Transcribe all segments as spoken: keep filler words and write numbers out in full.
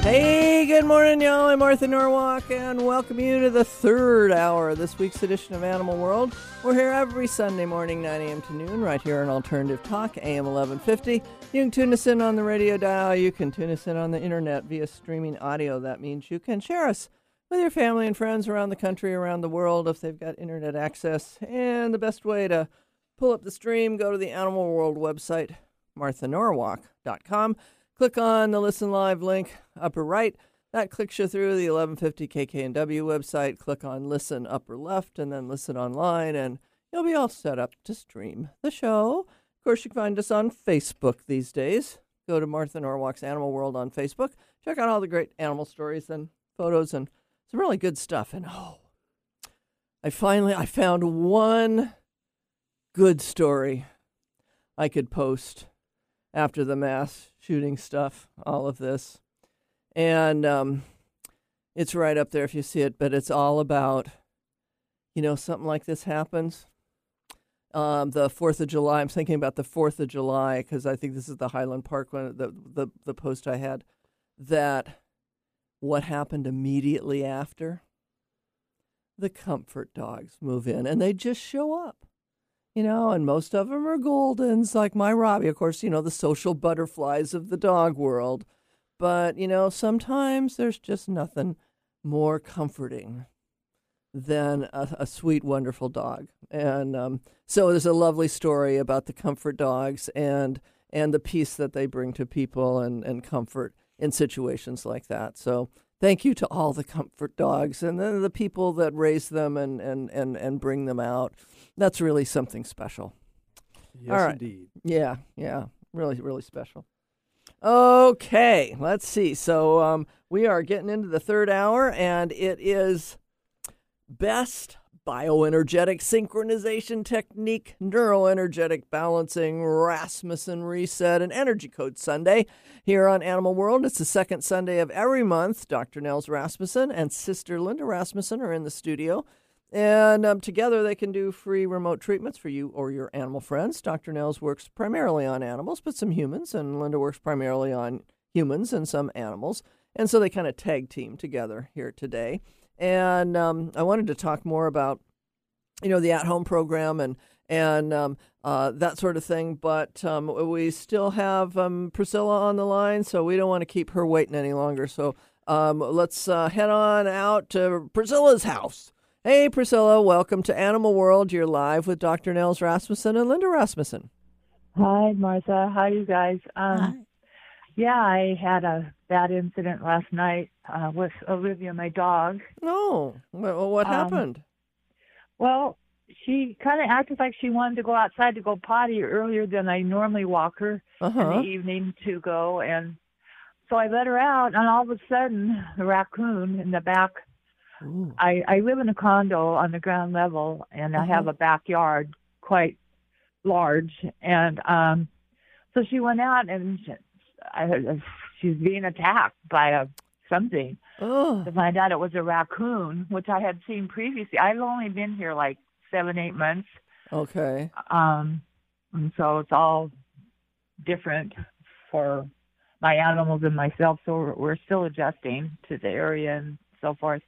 Hey, good morning, y'all. I'm Martha Norwalk, and welcome you to the third hour of this week's edition of Animal World. We're here every Sunday morning, nine a.m. to noon, right here on Alternative Talk, A M eleven fifty. You can tune us in on the radio dial. You can tune us in on the internet via streaming audio. That means you can share us with your family and friends around the country, around the world, if they've got internet access. And the best way to pull up the stream, go to the Animal World website, martha norwalk dot com. Click on the Listen Live link, upper right. That clicks you through the eleven fifty K K N W website. Click on Listen, upper left, and then Listen Online, and you'll be all set up to stream the show. Of course, you can find us on Facebook these days. Go to Martha Norwalk's Animal World on Facebook. Check out all the great animal stories and photos and some really good stuff. And oh, I finally, I found one good story I could post after the mass shooting stuff, all of this. And um, it's right up there if you see it, but it's all about, you know, something like this happens. Um, the fourth of July, I'm thinking about the fourth of July, because I think this is the Highland Park one, the, the, the post I had, that what happened immediately after? The comfort dogs move in, and they just show up. You know, and most of them are Goldens, like my Robbie. Of course, you know, the social butterflies of the dog world. But, you know, sometimes there's just nothing more comforting than a, a sweet, wonderful dog. And um, so there's a lovely story about the comfort dogs and and the peace that they bring to people and, and comfort in situations like that. So thank you to all the comfort dogs and then the people that raise them and, and, and, and bring them out. That's really something special. Yes, all right. Indeed. Yeah, yeah, really, really special. Okay, let's see. So um, we are getting into the third hour, and it is Best Bioenergetic Synchronization Technique, Neuroenergetic Balancing, Rasmussen Reset, and Energy Code Sunday here on Animal World. It's the second Sunday of every month. Doctor Nels Rasmussen and Sister Linda Rasmussen are in the studio. And um, together they can do free remote treatments for you or your animal friends. Doctor Nels works primarily on animals, but some humans, and Linda works primarily on humans and some animals. And so they kind of tag team together here today. And um, I wanted to talk more about, you know, the at-home program and and um, uh, that sort of thing. But um, we still have um, Priscilla on the line, so we don't want to keep her waiting any longer. So um, let's uh, head on out to Priscilla's house. Hey, Priscilla, welcome to Animal World. You're live with Doctor Nels Rasmussen and Linda Rasmussen. Hi, Martha. How you guys? Um, Hi. Yeah, I had a bad incident last night uh, with Olivia, my dog. No. Well, what Um, happened? Well, she kind of acted like she wanted to go outside to go potty earlier than I normally walk her in Uh-huh. the evening to go. And so I let her out, and all of a sudden, the raccoon in the back, Ooh. I, I live in a condo on the ground level, and I have Uh-huh. a backyard quite large. And um, so she went out, and she, I, she's being attacked by a something. Oh. To find out it was a raccoon, which I had seen previously. I've only been here like seven, eight months. Okay. Um, and so it's all different for my animals and myself. So we're, we're still adjusting to the area and so forth.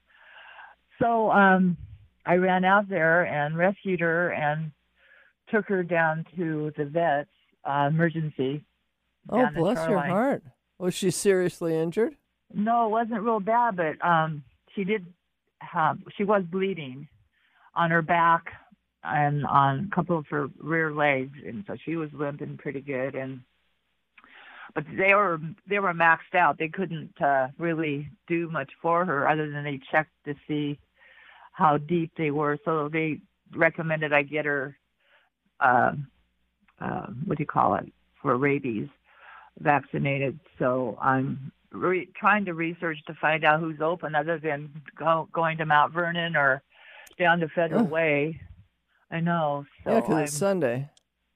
So um, I ran out there and rescued her and took her down to the vet's uh, emergency. Oh, down in bless your Shoreline. heart. Was she seriously injured? No, it wasn't real bad, but um, she did have, she was bleeding on her back and on a couple of her rear legs, and so she was limping pretty good. And but they were they were maxed out. They couldn't uh, really do much for her other than they checked to see how deep they were. So they recommended I get her, uh, uh, what do you call it, for rabies vaccinated. So I'm re- trying to research to find out who's open other than go- going to Mount Vernon or down to Federal Oh. Way. I know. So yeah, because I'm- it's Sunday.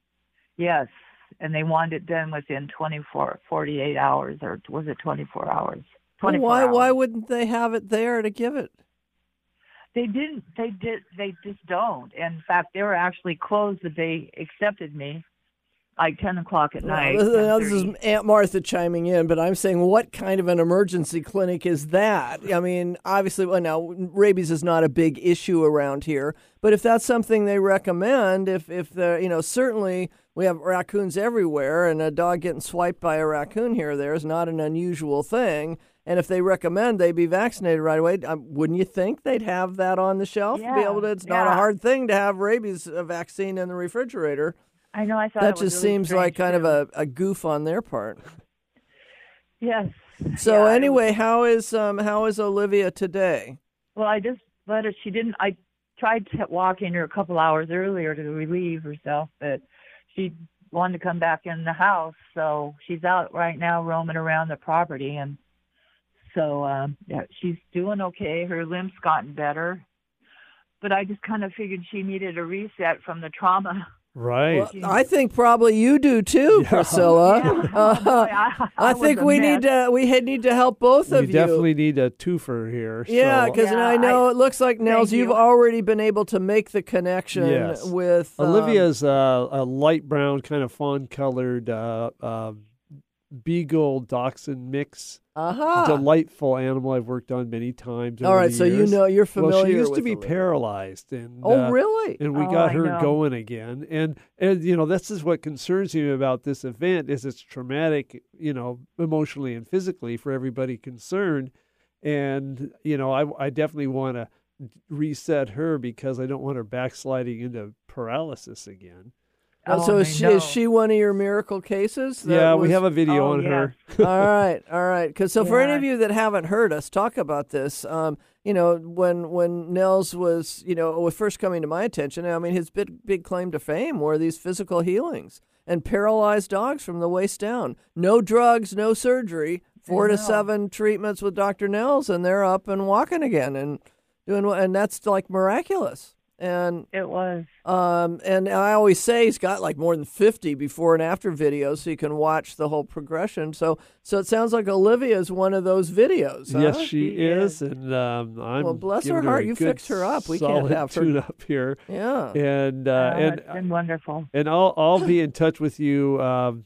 Yes, and they wanted it done within twenty-four, forty-eight hours, or was it twenty-four hours? Well, twenty-four why? hours. Why wouldn't they have it there to give it? They didn't. They did. They just don't. In fact, they were actually closed the day accepted me like ten o'clock at night. Well, this, this is Aunt Martha chiming in, but I'm saying, what kind of an emergency clinic is that? I mean, obviously, well, now rabies is not a big issue around here, but if that's something they recommend, if if the you know certainly we have raccoons everywhere, and a dog getting swiped by a raccoon here or there is not an unusual thing. And if they recommend they be vaccinated right away, um, wouldn't you think they'd have that on the shelf yeah, to be able to? It's yeah. not a hard thing to have rabies vaccine in the refrigerator. I know. I thought that it was just really seems like kind too. of a, a goof on their part. Yes. So yeah, anyway, was, how is um how is Olivia today? Well, I just let her. She didn't. I tried to walking her a couple hours earlier to relieve herself, but she wanted to come back in the house. So she's out right now roaming around the property, and so um, yeah, she's doing okay. Her limb's gotten better, but I just kind of figured she needed a reset from the trauma. Right. Well, I think probably you do too, yeah. Priscilla. Yeah. Uh, Oh, boy, I, I, I think we mess. need to we need to help both we of you. definitely need a twofer here. Yeah, so. because Yeah, I know I, it looks like Nels, you. you've already been able to make the connection Yes. with um, Olivia's uh, a light brown, kind of fawn-colored uh, uh, beagle dachshund mix. Uh-huh. Delightful animal I've worked on many times. All over right, the so you years. know you're familiar. Well, she used with to be Olivia. paralyzed, and Oh, uh, really? and we Oh, got I her know. going again. And and you know, this is what concerns me about this event is it's traumatic, you know, emotionally and physically for everybody concerned. And you know, I I definitely want to reset her because I don't want her backsliding into paralysis again. Oh, so I is she, know. is she one of your miracle cases? that Yeah, was- we have a video Oh, on her. all right, all right. Because so for any Yeah. of you that haven't heard us talk about this, um, you know, when when Nels was, you know, was first coming to my attention, I mean, his big big claim to fame were these physical healings and paralyzed dogs from the waist down. No drugs, no surgery. Four I to know. seven treatments with Doctor Nels, and they're up and walking again and doing, and that's like miraculous. And It was. Um, and I always say he's got like more than fifty before and after videos, so you can watch the whole progression. So, so it sounds like Olivia is one of those videos. Huh? Yes, she She is, is. and um, I'm Well, bless her giving heart, a you good fixed her up. We can't solid have her- tune-up here, Yeah. and uh, Uh, and it's been wonderful. and I'll I'll be in touch with you um,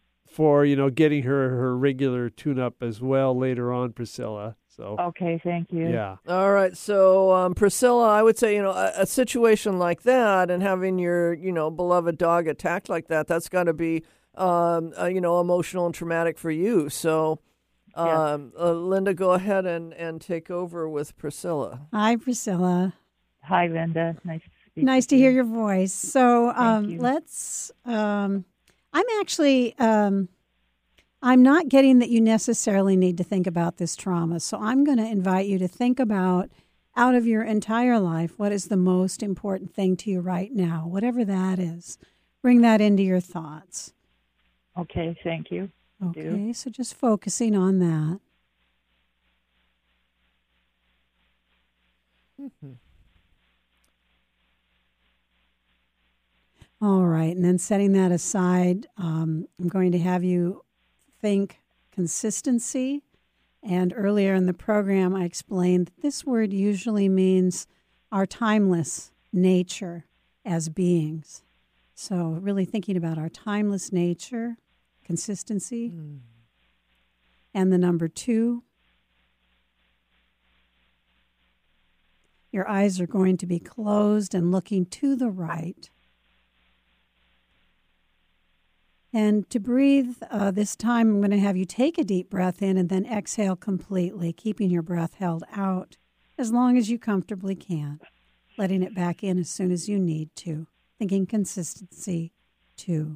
for you know getting her her regular tune-up as well later on, Priscilla. So Okay, thank you. yeah, All right. So, um, Priscilla, I would say, you know, a, a situation like that and having your, you know, beloved dog attacked like that, that's got to be, um, uh, you know, emotional and traumatic for you. So, um, uh, Linda, go ahead and, and take over with Priscilla. Hi, Priscilla. Hi, Linda. Nice to speak. Nice with to you. hear your voice. So um, you. let's. Um, I'm actually. Um, I'm not getting that you necessarily need to think about this trauma. So I'm going to invite you to think about, out of your entire life, what is the most important thing to you right now, whatever that is. Bring that into your thoughts. Okay, thank you. Okay, so just focusing on that. Mm-hmm. All right, and then setting that aside, um, I'm going to have you think consistency. And earlier in the program, I explained that this word usually means our timeless nature as beings. So really thinking about our timeless nature, consistency, Mm. and the number two. Your eyes are going to be closed and looking to the right. And to breathe uh, this time, I'm going to have you take a deep breath in and then exhale completely, keeping your breath held out as long as you comfortably can, letting it back in as soon as you need to. Thinking consistency, two.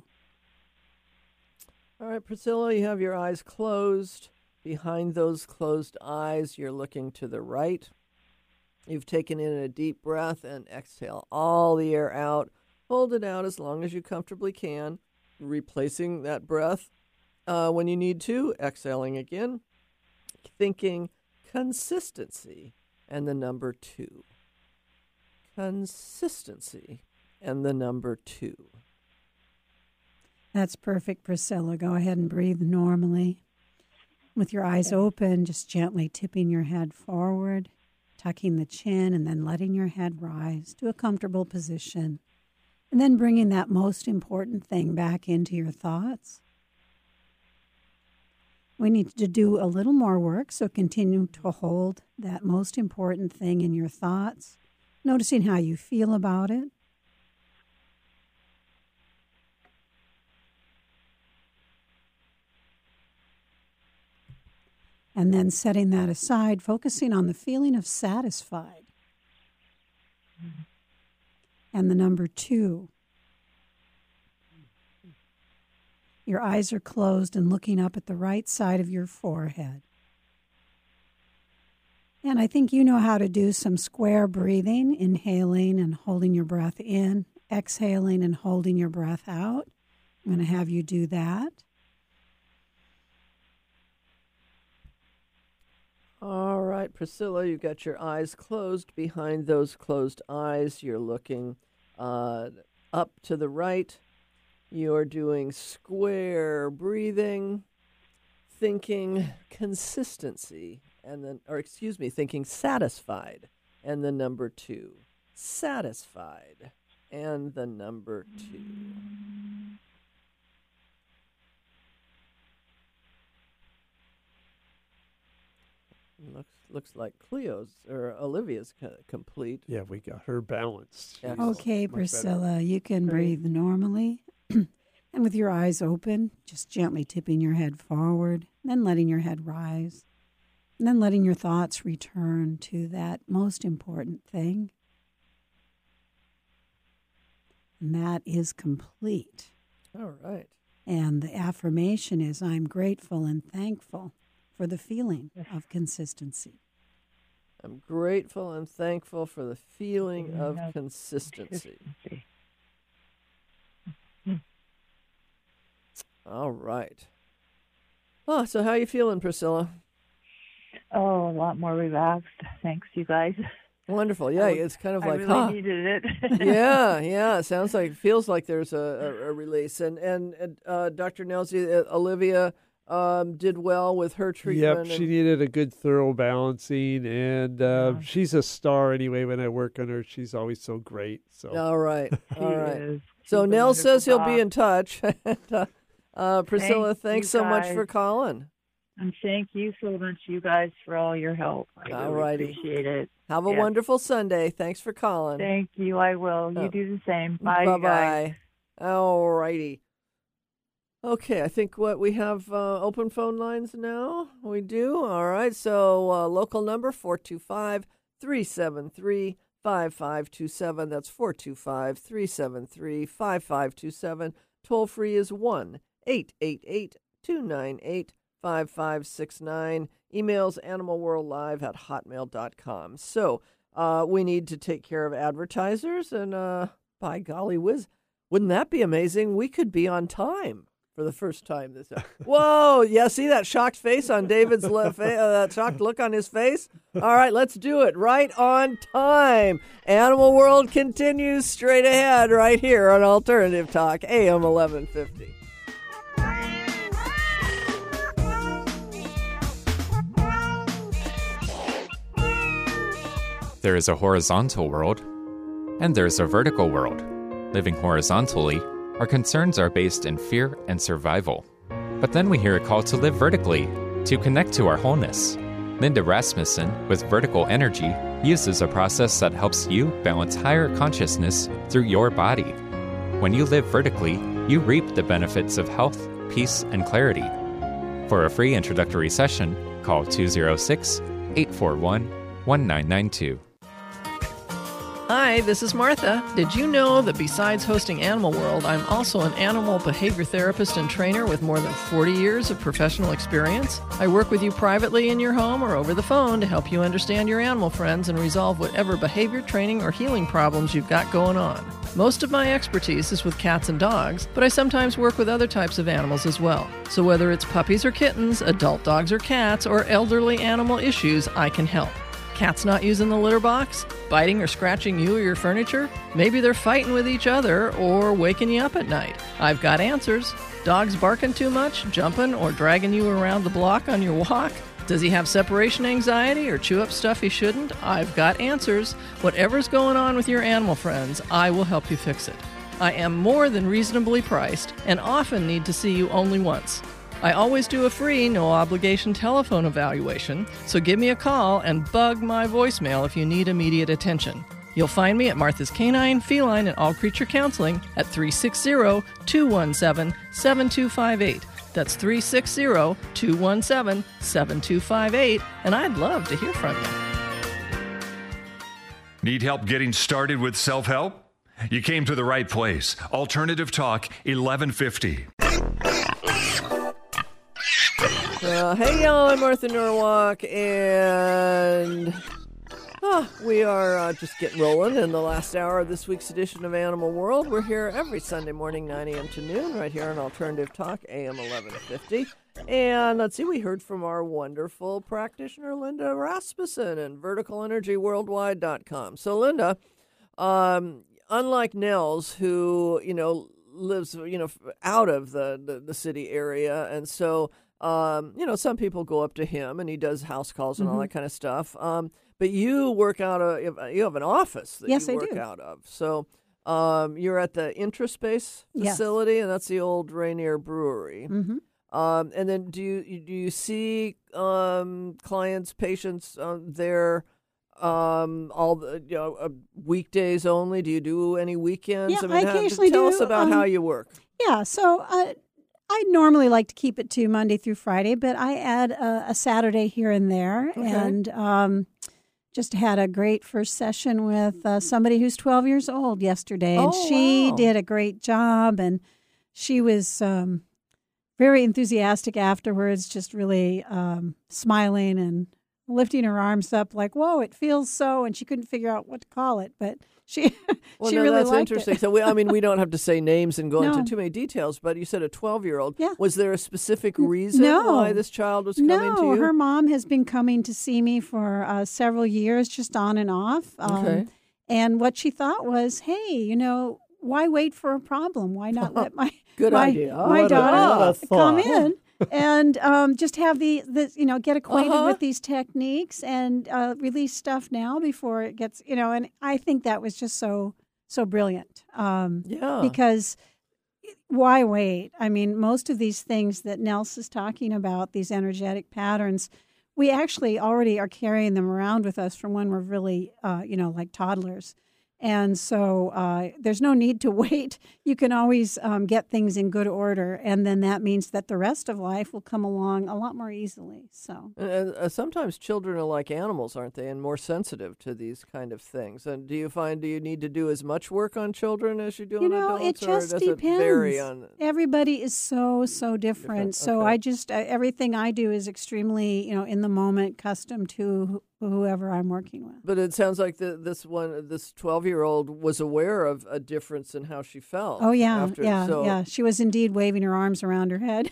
All right, Priscilla, you have your eyes closed. Behind those closed eyes, you're looking to the right. You've taken in a deep breath and exhale all the air out. Hold it out as long as you comfortably can, replacing that breath uh, when you need to, exhaling again, thinking consistency and the number two. Consistency and the number two. That's perfect, Priscilla. Go ahead and breathe normally. With your eyes open, just gently tipping your head forward, tucking the chin, and then letting your head rise to a comfortable position. And then bringing that most important thing back into your thoughts. We need to do a little more work, so continue to hold that most important thing in your thoughts, noticing how you feel about it. And then setting that aside, focusing on the feeling of satisfied. Mm-hmm. And the number two. Your eyes are closed and looking up at the right side of your forehead. And I think you know how to do some square breathing, inhaling and holding your breath in, exhaling and holding your breath out. I'm going to have you do that. All right, Priscilla, you've got your eyes closed. Behind those closed eyes, you're looking uh, up to the right. You're doing square breathing, thinking consistency, and then, or excuse me, thinking satisfied, and the number two, satisfied, and the number two. Looks looks like Cleo's or Olivia's co- complete. Yeah, we got her balanced. She's Okay, much Priscilla, better. you can breathe normally. And with your eyes open, just gently tipping your head forward, then letting your head rise, and then letting your thoughts return to that most important thing. And that is complete. All right. And the affirmation is, I'm grateful and thankful for the feeling of consistency. I'm grateful and thankful for the feeling of consistency. All right. Oh, so how are you feeling, Priscilla? Oh, a lot more relaxed. Thanks, you guys. Wonderful. Yeah, I, it's kind of I like, really huh. needed it. yeah, yeah. It sounds like, feels like there's a, a, a release. And, and, and uh, Doctor Nelsey, uh, Olivia um, did well with her treatment. Yep, she and, needed a good, thorough balancing, and uh, Yeah. she's a star anyway. When I work on her, she's always so great. So all right. All She right. is. So She's a Nell says he'll wonderful be in touch. uh, uh, Priscilla, Thanks, thanks you so much guys. for calling. And thank you so much, you guys, for all your help. I All really righty. appreciate it. Have a Yeah. wonderful Sunday. Thanks for calling. Thank you. I will. You Oh. do the same. Bye, you guys. Bye-bye. All righty. Okay, I think what we have uh, open phone lines now. We do. All right. So uh, local number four two five, three seven three, five five two seven. That's four two five, three seven three, five five two seven. Toll free is one eight eight eight, two nine eight, five five six nine. Emails animalworldlive at hotmail dot com. So uh, we need to take care of advertisers, and uh, by golly whiz, wouldn't that be amazing? We could be on time for the first time this hour. Whoa, yeah, see that shocked face on David's le- fa- uh, that shocked look on his face? All right, let's do it right on time. Animal World continues straight ahead right here on Alternative Talk, A M eleven fifty. There is a horizontal world, and there's a vertical world. Living horizontally, our concerns are based in fear and survival. But then we hear a call to live vertically, to connect to our wholeness. Linda Rasmussen, with Vertical Energy, uses a process that helps you balance higher consciousness through your body. When you live vertically, you reap the benefits of health, peace, and clarity. For a free introductory session, call two oh six, eight four one, one nine nine two. Hi, this is Martha. Did you know that besides hosting Animal World, I'm also an animal behavior therapist and trainer with more than forty years of professional experience? I work with you privately in your home or over the phone to help you understand your animal friends and resolve whatever behavior training or healing problems you've got going on. Most of my expertise is with cats and dogs, but I sometimes work with other types of animals as well. So whether it's puppies or kittens, adult dogs or cats, or elderly animal issues, I can help. Cats not using the litter box? Biting or scratching you or your furniture? Maybe they're fighting with each other or waking you up at night. I've got answers. Dogs barking too much, jumping, or dragging you around the block on your walk? Does he have separation anxiety or chew up stuff he shouldn't? I've got answers. Whatever's going on with your animal friends, I will help you fix it. I am more than reasonably priced and often need to see you only once. I always do a free, no-obligation telephone evaluation, so give me a call and bug my voicemail if you need immediate attention. You'll find me at Martha's Canine, Feline, and All Creature Counseling at three six zero, two one seven, seven two five eight. That's three six zero, two one seven, seven two five eight, and I'd love to hear from you. Need help getting started with self-help? You came to the right place. Alternative Talk, eleven fifty. Uh, hey, y'all, I'm Martha Norwalk, and oh, we are uh, just getting rolling in the last hour of this week's edition of Animal World. We're here every Sunday morning, nine a.m. to noon, right here on Alternative Talk, A M eleven fifty. And let's see, we heard from our wonderful practitioner, Linda Rasmussen, and vertical energy worldwide dot com. So, Linda, um, unlike Nels, who, you know, lives, you know, out of the, the, the city area, and so, um, you know, some people go up to him, and he does house calls and mm-hmm. all that kind of stuff. Um, but you work out of, you have an office that yes, you I work do. out of. So um, you're at the Intraspace facility, yes. and that's the old Rainier Brewery. Mm-hmm. Um, and then do you do you see um, clients, patients uh, there um, all the you know uh, weekdays only? Do you do any weekends? Yeah, I, mean, I how, occasionally tell do. us about um, how you work. Yeah, so uh, I normally like to keep it to Monday through Friday, but I add a, a Saturday here and there, Okay. and um, just had a great first session with uh, somebody who's twelve years old yesterday, and Oh, she wow. did a great job, and she was um, very enthusiastic afterwards, just really um, smiling and lifting her arms up like, whoa, it feels so, and she couldn't figure out what to call it, but she Well, she no, really that's liked interesting. it. So, we, I mean, we don't have to say names and go No. into too many details, but you said a twelve-year-old. Yeah. Was there a specific reason No. why this child was coming no, to you? her mom has been coming to see me for uh, several years, just on and off. Um, Okay. And what she thought was, hey, you know, why wait for a problem? Why not let my Good my, idea. my What a- daughter what a come thought. in and um, just have the, the, you know, get acquainted Uh-huh. with these techniques and uh, release stuff now before it gets, you know, and I think that was just so, so brilliant. Um, Yeah. Because why wait? I mean, most of these things that Nels is talking about, these energetic patterns, we actually already are carrying them around with us from when we're really, uh, you know, like toddlers. And so uh, there's no need to wait. You can always um, get things in good order, and then that means that the rest of life will come along a lot more easily. So And uh, sometimes children are like animals, aren't they, and more sensitive to these kind of things. And do you find do you need to do as much work on children as you do you on know, adults, it or just does depends. it vary on? Everybody is so so different. Different, So okay. I just uh, everything I do is extremely, you know, in the moment, custom to wh- whoever I'm working with. But it sounds like the, this one, this twelve-year-old was aware of a difference in how she felt. Oh yeah, after, yeah, so, yeah. She was indeed waving her arms around her head.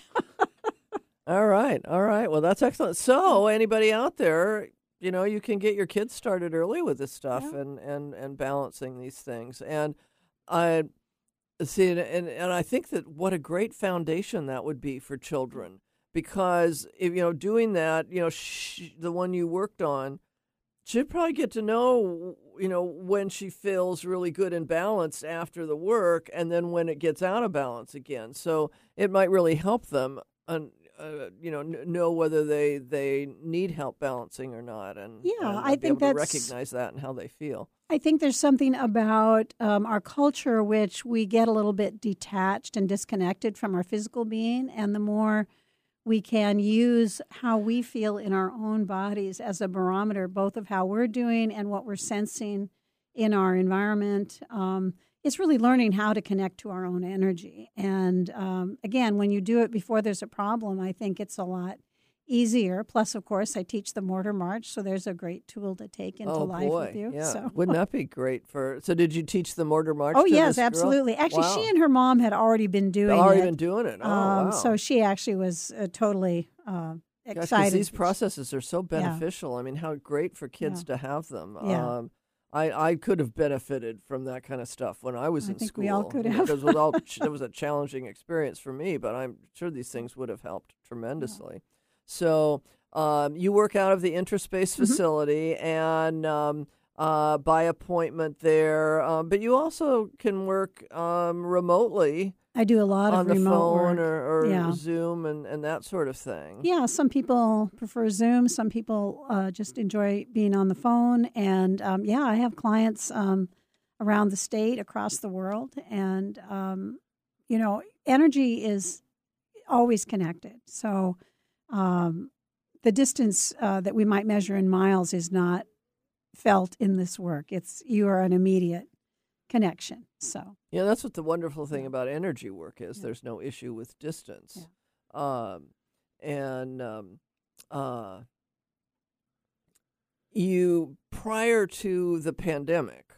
All right, all right. Well, that's excellent. So, anybody out there, you know, you can get your kids started early with this stuff Yeah. and, and, and balancing these things. And I see, and, and I think that what a great foundation that would be for children, because if you know, doing that, you know, sh- the one you worked on, she'd probably get to know, you know, when she feels really good and balanced after the work, and then when it gets out of balance again. So it might really help them, un, uh, you know, n- know whether they, they need help balancing or not, and Yeah, and, uh, I be think able to that's- recognize that and how they feel. I think there's something about um, our culture which we get a little bit detached and disconnected from our physical being, and the more we can use how we feel in our own bodies as a barometer, both of how we're doing and what we're sensing in our environment. Um, it's really learning how to connect to our own energy. And um, again, when you do it before there's a problem, I think it's a lot easier. Plus, of course, I teach the mortar march, so there's a great tool to take into oh life boy, with you. yeah. So. Wouldn't that be great for? So did you teach the mortar march? Oh to yes, this girl? absolutely. Actually, Wow. she and her mom had already been doing already it. been doing it. Oh um, wow! So she actually was uh, totally uh, Gosh, 'cause excited. these processes are so beneficial. I mean, how great for kids Yeah. to have them. Yeah. Um, I, I could have benefited from that kind of stuff when I was I in think school. we all could you know, have. because it was, all, it was a challenging experience for me, but I'm sure these things would have helped tremendously. So um, you work out of the Intraspace Mm-hmm. facility, and um, uh, by appointment there. Um, but you also can work um, remotely. I do a lot on of the remote phone work. or, or yeah. Zoom and, and that sort of thing. Yeah, some people prefer Zoom. Some people uh, just enjoy being on the phone. And um, yeah, I have clients um, around the state, across the world. And, um, you know, energy is always connected. So um, the distance uh, that we might measure in miles is not felt in this work. It's you are an immediate connection. So yeah, that's what the wonderful thing about energy work is. Yeah. There's no issue with distance. Yeah. Um, and um, uh, you, prior to the pandemic,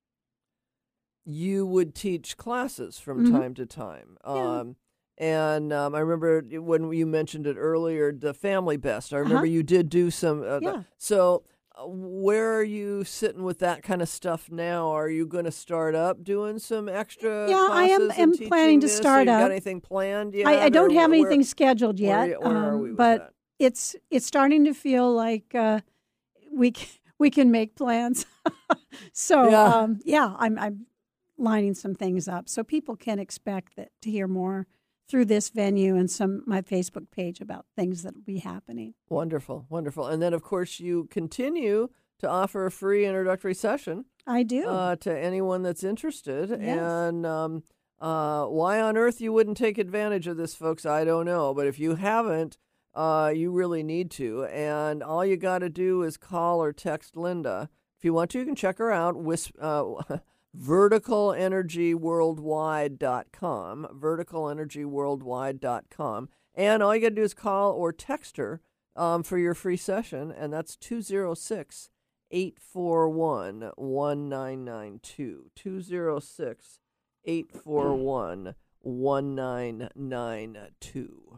you would teach classes from Mhm. time to time. Yeah. Um, and um, I remember when you mentioned it earlier, the Family Best. I remember Uh-huh. you did do some. Uh, Yeah. So uh, where are you sitting with that kind of stuff now? Are you going to start up doing some extra Yeah, I am- classes am and planning to teaching this? start Or you up. got anything planned yet? I, I don't or have where- anything scheduled where yet, are you- where are um, we with but that? it's it's starting to feel like uh, we c- we can make plans. so Yeah. um, yeah, I'm I'm lining some things up so people can expect that to hear more through this venue and some my Facebook page about things that will be happening. Wonderful, wonderful. And then, of course, you continue to offer a free introductory session I do. uh, to anyone that's interested. Yes. And um, uh, why on earth you wouldn't take advantage of this, folks, I don't know. But if you haven't, uh, you really need to. And all you got to do is call or text Linda. If you want to, you can check her out, Wis- uh, vertical energy worldwide dot com, vertical energy worldwide dot com. And all you got to do is call or text her um, for your free session, and that's two oh six, eight four one, one nine nine two. two oh six, eight four one, one nine nine two.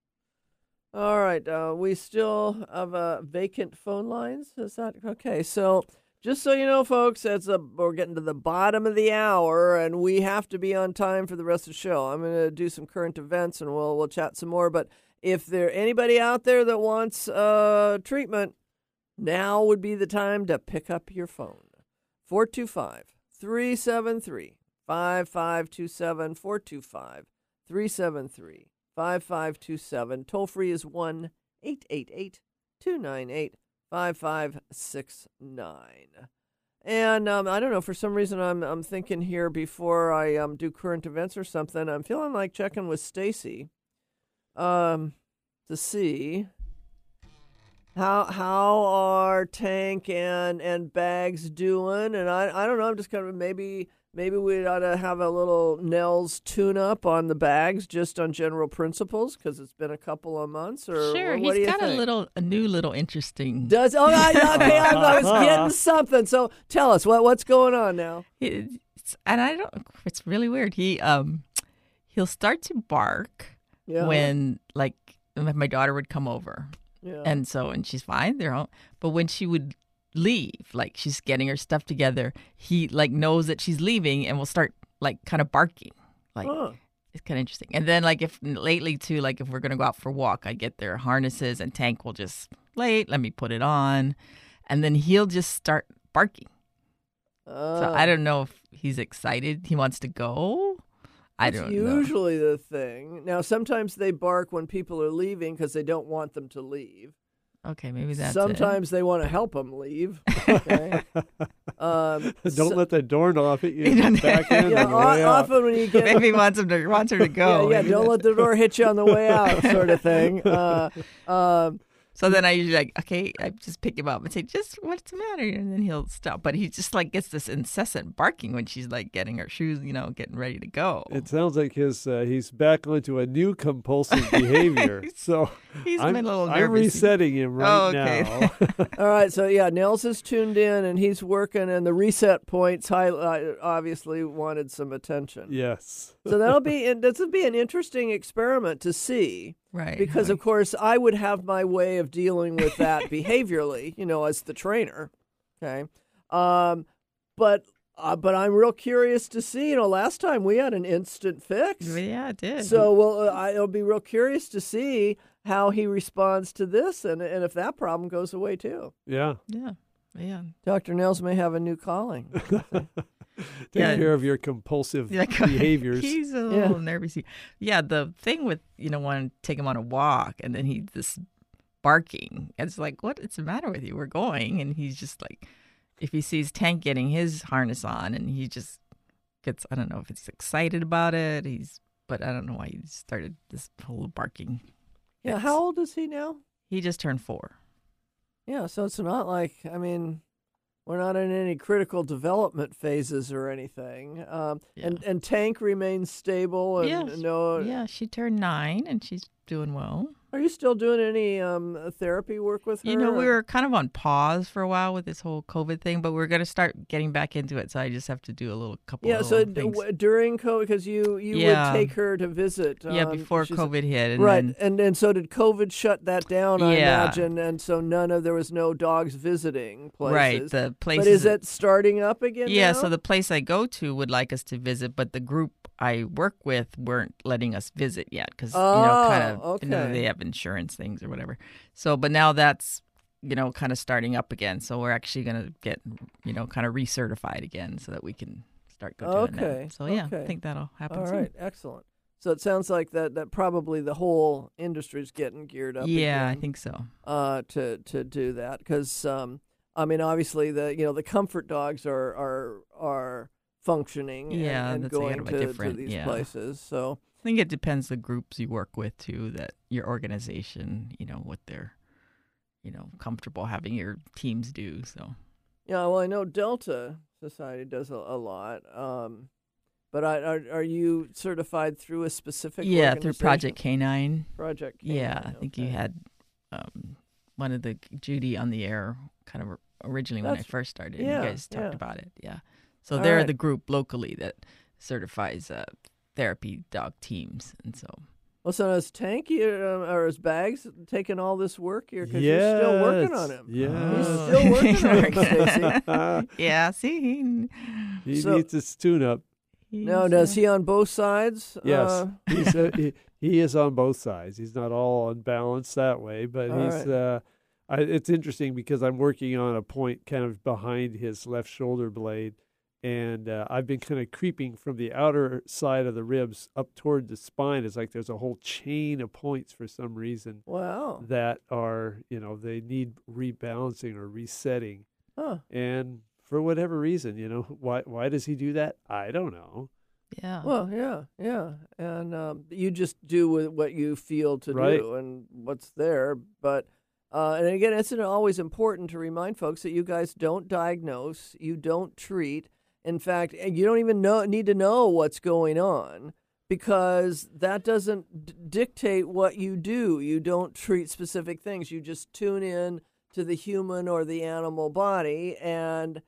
All right, uh, we still have uh, vacant phone lines. Is that okay? So just so you know, folks, it's a, we're getting to the bottom of the hour, and we have to be on time for the rest of the show. I'm going to do some current events, and we'll we'll chat some more. But if there anybody out there that wants uh, treatment, now would be the time to pick up your phone. four two five, three seven three, five five two seven, four two five, three seven three, five five two seven. Toll free is one eight eight eight, two nine eight, five five six nine. And um, I don't know, for some reason I'm I'm thinking here before I um, do current events or something, I'm feeling like checking with Stacy um, to see how how are Tank and, and Bags doing. And I, I don't know, I'm just kind of maybe... Maybe we ought to have a little Nels tune-up on the Bags, just on general principles, because it's been a couple of months. Or Sure, what do he's you got think? a little, a new little interesting. Does oh I, okay? I, I was getting something. So tell us what what's going on now. It's, and I don't. It's really weird. He um, he'll start to bark Yeah. when like my daughter would come over, Yeah. and so and she's fine. They're home, but when she would leave, like she's getting her stuff together, he like knows that she's leaving and will start like kind of barking. Like Huh. it's kind of interesting. And then like if lately too, like if we're gonna go out for a walk, I get their harnesses and Tank will just late, let me put it on, and then he'll just start barking. Uh, So I don't know if he's excited, he wants to go. I That's don't know. usually the thing. Now, sometimes they bark when people are leaving because they don't want them to leave. Okay, maybe that's Sometimes they want to help them leave. Okay. um, Don't so- let that doorknob hit you You in the don't- back end yeah, on the way o- out. often when you it. get Maybe he wants him to wants her to go. yeah, yeah, Maybe don't that's- let the door hit you on the way out, sort of thing. Uh, um, So then I usually like, okay, I just pick him up and say, just what's the matter? And then he'll stop. But he just like gets this incessant barking when she's like getting her shoes, you know, getting ready to go. It sounds like his uh, he's back onto a new compulsive behavior. So He's I'm, been a little I'm nervous. resetting him right Oh, okay. now. all right, so yeah, Nels is tuned in and he's working, and the reset points high, uh, obviously wanted some attention. Yes. So that'll be this will be an interesting experiment to see. Right. Because, of course, I would have my way of dealing with that behaviorally, you know, as the trainer. Okay. Um, but uh, but I'm real curious to see, you know, last time we had an instant fix. Yeah, it did. So, well, uh, I'll be real curious to see how he responds to this and, and if that problem goes away, too. Yeah. yeah. Yeah. Doctor Nels may have a new calling. Take Yeah. care of your compulsive Like, behaviors. He's a little nervous. Yeah, the thing with, you know, wanting to take him on a walk and then he's just barking. It's like, what is the matter with you? We're going. And he's just like, if he sees Tank getting his harness on and he just gets, I don't know if he's excited about it. He's, but I don't know why he started this whole barking. Yeah, It's- how old is he now? He just turned four. Yeah, so it's not like, I mean, we're not in any critical development phases or anything. Um, Yeah. and, and Tank remains stable. And Yes. no, Yeah, she turned nine and she's doing well. Are you still doing any um, therapy work with her? You know, we or- were kind of on pause for a while with this whole COVID thing, but we're going to start getting back into it. So I just have to do a little couple Yeah, of so little d- things. w- during COVID, because you, you Yeah. would take her to visit. yeah, um, before she's- COVID hit. And Right, then, and and so did COVID shut that down, I Yeah. imagine, and so none of, there was no dogs visiting places. right, the places. But is it starting up again Yeah, now? so the place I go to would like us to visit, but the group I work with weren't letting us visit yet because, you know, kind of, Oh, you know, okay. they have insurance things or whatever. So, but now that's, you know, kind of starting up again. So we're actually going to get, you know, kind of recertified again so that we can start going to it Okay, now. So, yeah, okay. I think that'll happen All soon. right, excellent. So it sounds like that, that probably the whole industry's getting geared up Yeah, I again, think so. uh, to, to do that because, um, I mean, obviously the, you know, the comfort dogs are, are, are functioning and- Yeah, and, that's a going little bit to, to different, these yeah. places. So, I think it depends the groups you work with too, that your organization, you know, what they're, you know, comfortable having your teams do. So yeah, well, I know Delta Society does a, a lot. Um, but I, are, are you certified through a specific yeah, through organization? Project Canine. Project Yeah, Canine, I think you okay. had um, one of the Judy on the air kind of originally when I That's- first started. yeah, you guys talked yeah. about it. Yeah. So All they're right. the group locally that certifies uh, therapy dog teams. And so, Well, so is Tank you, uh, or is Bags taking all this here? Because you're still working on him. Yes. He's Oh. still working on him, Stacy. yeah, see, he, He So- needs his tune-up. Now, he's, does uh, he on both sides? Yes, Uh, he's uh, he, he is on both sides. He's not all unbalanced that way, but All he's. right. Uh, I, it's interesting because I'm working on a point kind of behind his left shoulder blade, and uh, I've been kind of creeping from the outer side of the ribs up toward the spine. It's like there's a whole chain of points for some reason Wow. that are, you know, they need rebalancing or resetting, Huh. and for whatever reason, you know, why why does he do that? I don't know. yeah. Well, yeah, yeah, and um, you just do with what you feel to Right. do and what's there. But uh, and again, it's always important to remind folks that you guys don't diagnose, you don't treat. In fact, you don't even know need to know what's going on because that doesn't d- dictate what you do. You don't treat specific things. You just tune in to the human or the animal body and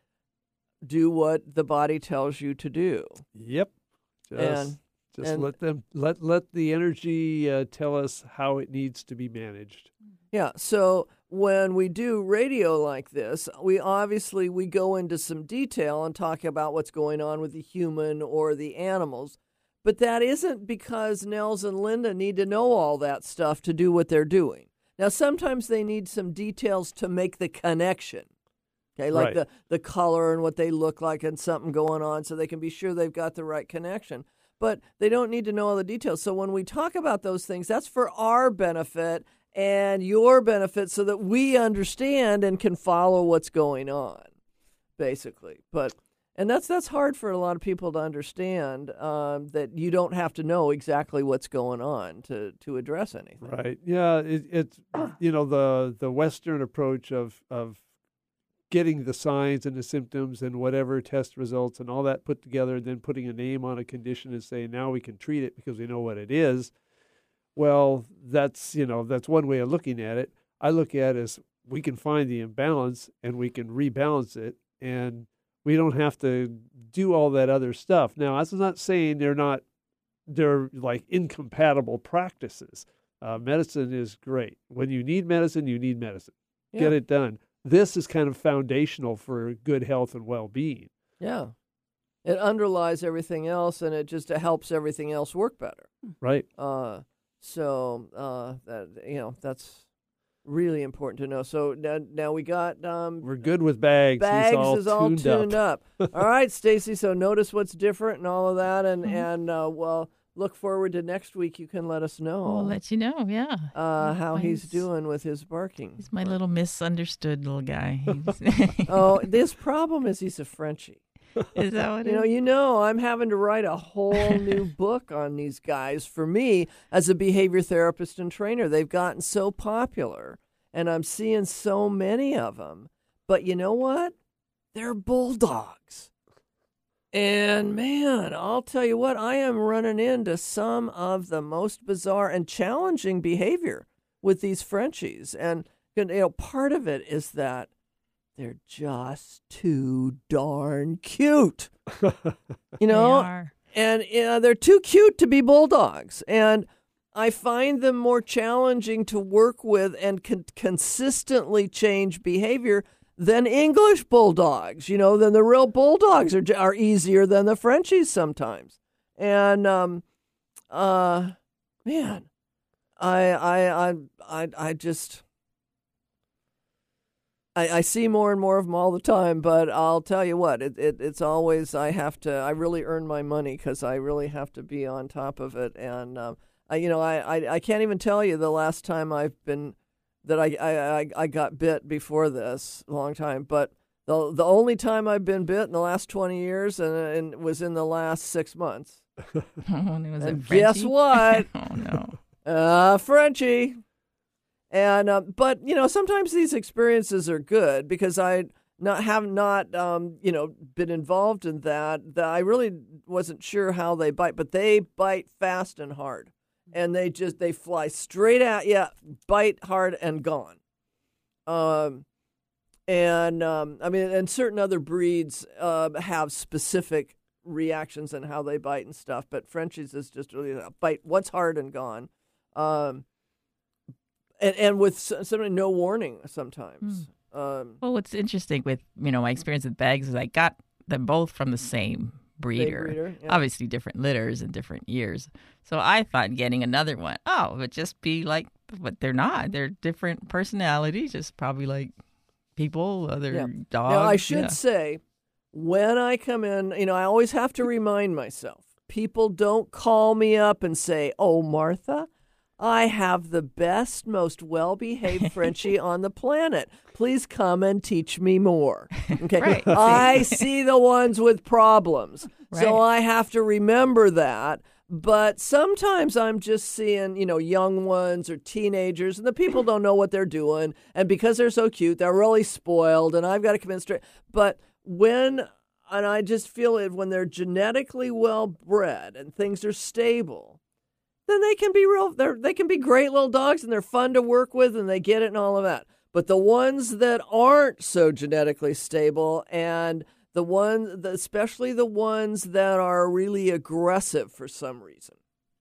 do what the body tells you to do. Yep. Just, And- just and- let them let let the energy uh, tell us how it needs to be managed. Yeah, so when we do radio like this, we obviously we go into some detail and talk about what's going on with the human or the animals. But that isn't because Nels and Linda need to know all that stuff to do what they're doing. Now, sometimes they need some details to make the connection. Okay, like Right. the, the color and what they look like and something going on so they can be sure they've got the right connection. But they don't need to know all the details. So when we talk about those things, that's for our benefit and your benefit so that we understand and can follow what's going on, basically. But and that's that's hard for a lot of people to understand, um, that you don't have to know exactly what's going on to, to address anything. Right. Yeah. It, it's you know the the Western approach of of getting the signs and the symptoms and whatever test results and all that put together, and then putting a name on a condition and saying now we can treat it because we know what it is. Well, that's you know that's one way of looking at it. I look at it as we can find the imbalance and we can rebalance it, and we don't have to do all that other stuff. Now, that's not saying they're not they're like incompatible practices. Uh, medicine is great. When you need medicine, you need medicine. Get Yeah. it done. This is kind of foundational for good health and well-being. Yeah. It underlies everything else, and it just helps everything else work better. Right. Uh, so uh, that you know that's Really important to know. So now, now we got um, We're good with Bags. Bags He's all is all tuned, tuned up. up. All right, Stacy. So notice what's different and all of that, and Mm-hmm. and uh, well, look forward to next week. You can let us know We'll let you know. Yeah. uh, how he's He's- doing with his barking. He's my little misunderstood little guy. He's- Oh, this problem is he's a Frenchie. Is that what it You know, is? you know, I'm having to write a whole new book on these guys. For me, as a behavior therapist and trainer, they've gotten so popular, and I'm seeing so many of them. But you know what? They're bulldogs. And man, I'll tell you what, I am running into some of the most bizarre and challenging behavior with these Frenchies. And you know, part of it is that they're just too darn cute. You know, They are. and uh, they're too cute to be bulldogs. And I find them more challenging to work with and con- consistently change behavior than English bulldogs. You know, than the real bulldogs are are easier than the Frenchies sometimes. And um, uh, man, I I I I I just. I, I see more and more of them all the time, but I'll tell you what, it, it it's always, I have to, I really earn my money because I really have to be on top of it. And, um, I, you know, I, I, I can't even tell you the last time I've been, that I, I, I, I got bit before this, a long time, but the the only time I've been bit in the last twenty years and, and was in the last six months. Oh, and it was a And guess Frenchie? what? Oh, no. Uh, Frenchie. And uh, but you know, sometimes these experiences are good because I not have not um, you know been involved in that. That I really wasn't sure how they bite, but they bite fast and hard, and they just they fly straight at you, bite hard and gone. Um, and um, I mean, and certain other breeds uh, have specific reactions and how they bite and stuff, but Frenchies is just really a bite once hard and gone. Um, And, and with sort of no warning sometimes. Mm. Um, Well, what's interesting with, you know, my experience with Bags is I got them both from the same breeder. breeder, yeah. Obviously different litters and different years. So I thought getting another one, oh, it would just be like, but they're not. They're different personalities, just probably like people, other yeah. dogs. Now, I should yeah. say, when I come in, you know, I always have to remind myself, people don't call me up and say, oh, Martha, I have the best, most well-behaved Frenchie on the planet. Please come and teach me more. Okay, Right. I see the ones with problems, so Right. I have to remember that. But sometimes I'm just seeing, you know, young ones or teenagers, and the people don't know what they're doing, and because they're so cute, they're really spoiled, and I've got to come in straight. But when, and I just feel it when they're genetically well bred and things are stable, then they can be real, they're, they can be great little dogs and they're fun to work with and they get it and all of that. But the ones that aren't so genetically stable and the one, the, especially the ones that are really aggressive for some reason,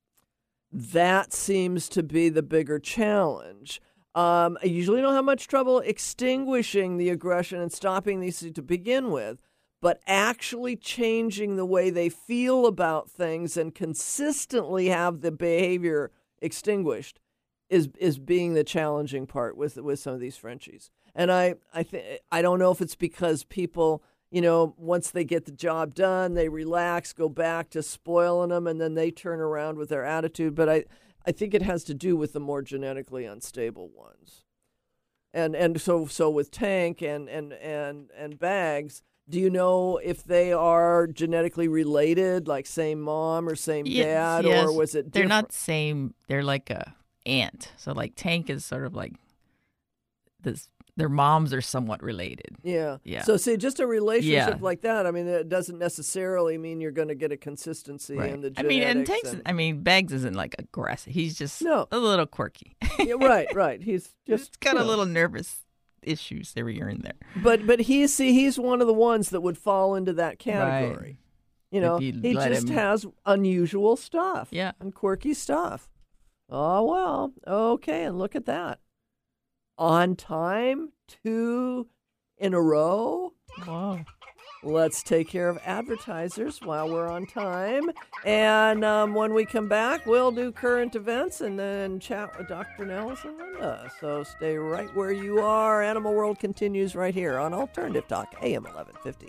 that seems to be the bigger challenge. Um, I usually don't have much trouble extinguishing the aggression and stopping these to begin with. But actually changing the way they feel about things and consistently have the behavior extinguished is is being the challenging part with with some of these Frenchies. And I I think I don't know if it's because people, you know, once they get the job done, they relax, go back to spoiling them, and then they turn around with their attitude. But I I think it has to do with the more genetically unstable ones. And and so so with Tank and and and and Bags. Do you know if they are genetically related, like same mom or same Yes, dad, yes. or was it They're different? not same. They're like a aunt. So like Tank is sort of like this. Their moms are somewhat related. Yeah. Yeah. So see, just a relationship Yeah. like that, I mean, it doesn't necessarily mean you're going to get a consistency Right. in the I genetics. mean, and Tank's. and- I mean, Bags isn't like aggressive. He's just No. a little quirky. yeah, right, right. He's just Just got you a know. little nervous issues every year in there. But but he see he's one of the ones that would fall into that category. Right. You know, If you he let just him- has unusual stuff. Yeah. And quirky stuff. Oh well. Okay, and look at that. On time, two in a row. Whoa. let's take care of advertisers while we're on time. And um, when we come back, we'll do current events and then chat with Doctor Nels and Linda. So stay right where you are. Animal World continues right here on Alternative Talk, A M eleven fifty.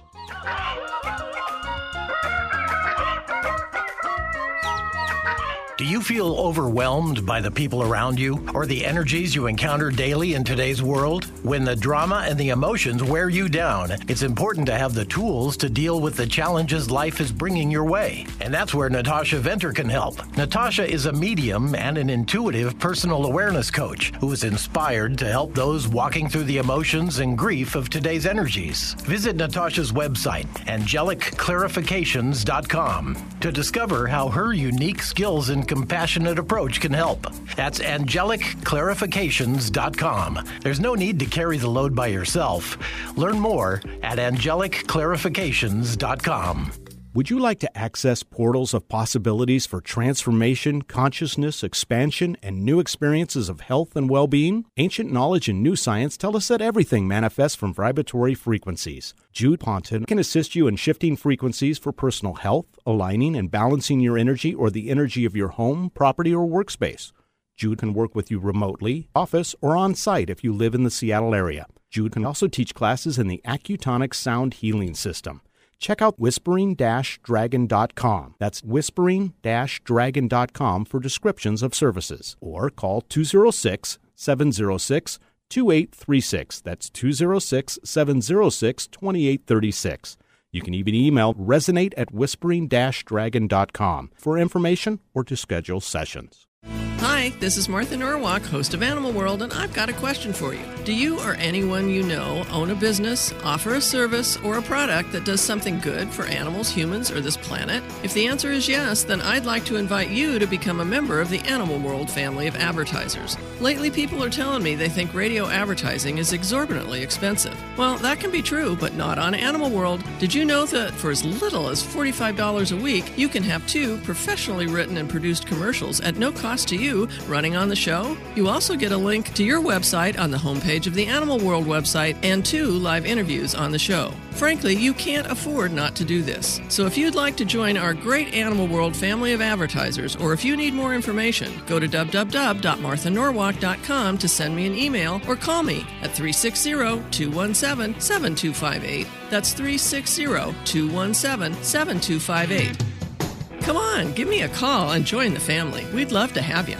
Do you feel overwhelmed by the people around you or the energies you encounter daily in today's world? When the drama and the emotions wear you down, it's important to have the tools to deal with the challenges life is bringing your way. And that's where Natasha Venter can help. Natasha is a medium and an intuitive personal awareness coach who is inspired to help those walking through the emotions and grief of today's energies. Visit Natasha's website, angelic clarifications dot com, to discover how her unique skills and compassionate approach can help. That's angelic clarifications dot com. There's no need to carry the load by yourself. Learn more at angelic clarifications dot com. Would you like to access portals of possibilities for transformation, consciousness, expansion, and new experiences of health and well-being? Ancient knowledge and new science tell us that everything manifests from vibratory frequencies. Jude Ponton can assist you in shifting frequencies for personal health, aligning and balancing your energy or the energy of your home, property, or workspace. Jude can work with you remotely, office, or on-site if you live in the Seattle area. Jude can also teach classes in the Acutonic Sound Healing System. Check out whispering dash dragon dot com. That's whispering dash dragon dot com for descriptions of services. Or call two oh six, seven oh six, two eight three six. That's two oh six, seven oh six, two eight three six. You can even email resonate at whispering dash dragon dot com for information or to schedule sessions. Hi, this is Martha Norwalk, host of Animal World, and I've got a question for you. Do you or anyone you know own a business, offer a service, or a product that does something good for animals, humans, or this planet? If the answer is yes, then I'd like to invite you to become a member of the Animal World family of advertisers. Lately, people are telling me they think radio advertising is exorbitantly expensive. Well, that can be true, but not on Animal World. Did you know that for as little as forty-five dollars a week, you can have two professionally written and produced commercials at no cost to you running on the show? You also get a link to your website on the homepage of the Animal World website and two live interviews on the show. Frankly, you can't afford not to do this. So if you'd like to join our great Animal World family of advertisers, or if you need more information, go to w w w dot martha norwalk dot com to send me an email or call me at three six zero, two one seven, seven two five eight. That's three six zero, two one seven, seven two five eight. Come on, give me a call and join the family. We'd love to have you.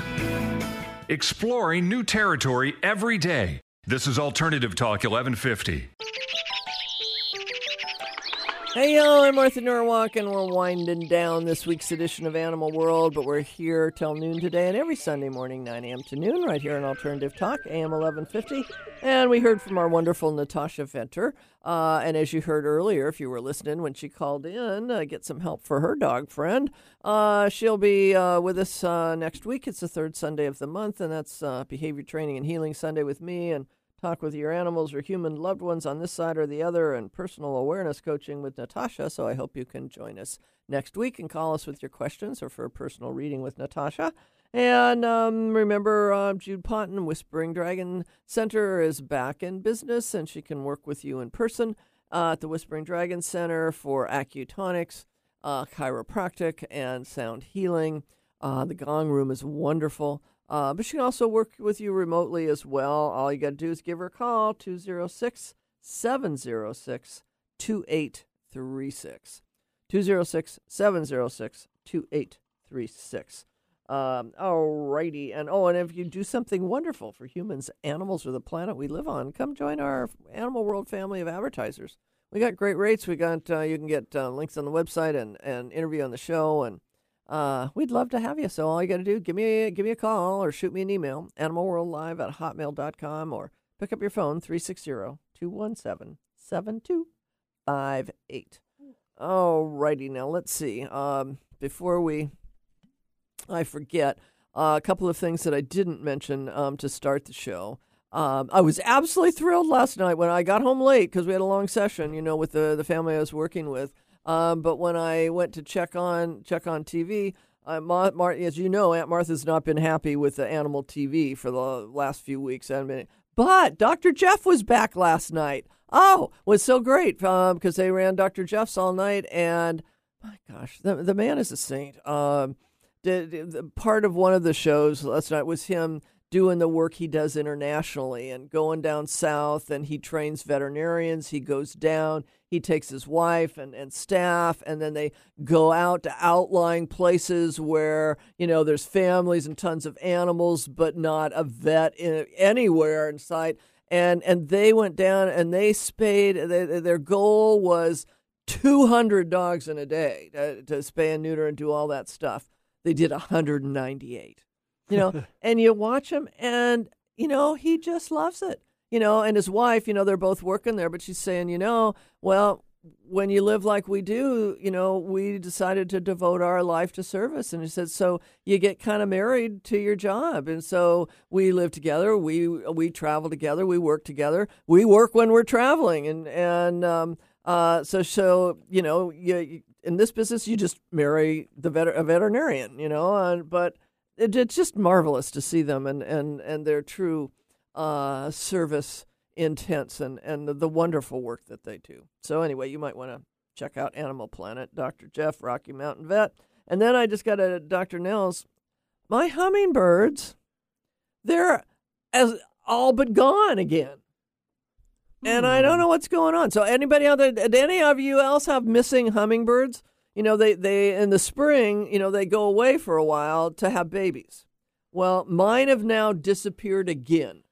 Exploring new territory every day. This is Alternative Talk eleven fifty. Hey, y'all, I'm Martha Norwalk, and we're winding down this week's edition of Animal World, but we're here till noon today and every Sunday morning, nine a.m. to noon, right here on Alternative Talk, A M eleven fifty. And we heard from our wonderful Natasha Venter. Uh, and as you heard earlier, if you were listening when she called in, uh, get some help for her dog friend. Uh, she'll be uh, with us uh, next week. It's the third Sunday of the month, and that's uh, Behavior Training and Healing Sunday with me, and talk with your animals or human loved ones on this side or the other, and personal awareness coaching with Natasha. So I hope you can join us next week and call us with your questions or for a personal reading with Natasha. And um, remember, uh, Jude Ponton, Whispering Dragon Center, is back in business, and she can work with you in person uh, at the Whispering Dragon Center for acutonics, uh, chiropractic, and sound healing. Uh, the Gong Room is wonderful. Uh, but she can also work with you remotely as well. All you got to do is give her a call, two oh six, seven oh six, two eight three six. two oh six, seven oh six, two eight three six. Um, all righty. And, oh, and if you do something wonderful for humans, animals, or the planet we live on, come join our Animal World family of advertisers. We got great rates. We got, uh, you can get uh, links on the website and, and interview on the show, and Uh, we'd love to have you. So all you got to do, give me a, give me a call or shoot me an email, animalworldlive at hotmail dot com, or pick up your phone, three six zero, two one seven, seven two five eight. All righty. Now, let's see. Um, before we, I forget, uh, a couple of things that I didn't mention um, to start the show. Um, I was absolutely thrilled last night when I got home late because we had a long session, you know, with the, the family I was working with. Um, but when I went to check on check on T V, uh, Ma- Mar- as you know, Aunt Martha's not been happy with the animal T V for the last few weeks. I mean, but Doctor Jeff was back last night. Oh, was so great because um, they ran Doctor Jeff's all night, and my gosh, the the man is a saint. Um, the, the, part of one of the shows last night was him doing the work he does internationally and going down south, and he trains veterinarians. He goes down, he takes his wife and, and staff, and then they go out to outlying places where, you know, there's families and tons of animals, but not a vet in, anywhere in sight. And and they went down and they spayed. They, their goal was two hundred dogs in a day to, to spay and neuter and do all that stuff. They did one hundred ninety-eight. You know, and you watch him, and you know he just loves it. You know, and his wife, you know, they're both working there, but she's saying, you know, well, when you live like we do, you know, we decided to devote our life to service. And he said, so you get kind of married to your job. And so we live together. We we travel together. We work together. We work when we're traveling. And, and um, uh, so, so you know, you, you, in this business, you just marry the vet, a veterinarian, you know. Uh, but it, it's just marvelous to see them and, and, and their true uh, service intense and, and the, the wonderful work that they do. So anyway, you might want to check out Animal Planet, Doctor Jeff, Rocky Mountain Vet. And then I just got a Doctor Nels. My hummingbirds, they're as all but gone again. And I don't know what's going on. So anybody out there, did any of you else have missing hummingbirds? You know, they, they in the spring, you know, they go away for a while to have babies. Well, mine have now disappeared again.